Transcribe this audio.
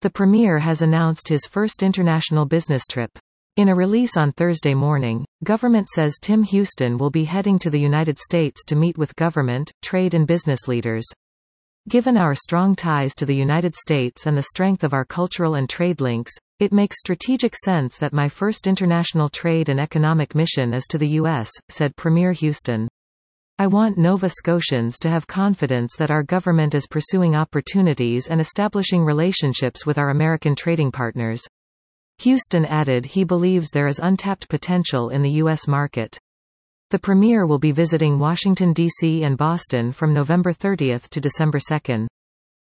The Premier has announced his first international business trip. In a release on Thursday morning, government says Tim Houston will be heading to the United States to meet with government, trade and business leaders. Given our strong ties to the United States and the strength of our cultural and trade links, it makes strategic sense that my first international trade and economic mission is to the U.S., said Premier Houston. I want Nova Scotians to have confidence that our government is pursuing opportunities and establishing relationships with our American trading partners. Houston added he believes there is untapped potential in the U.S. market. The Premier will be visiting Washington, D.C. and Boston from November 30 to December 2.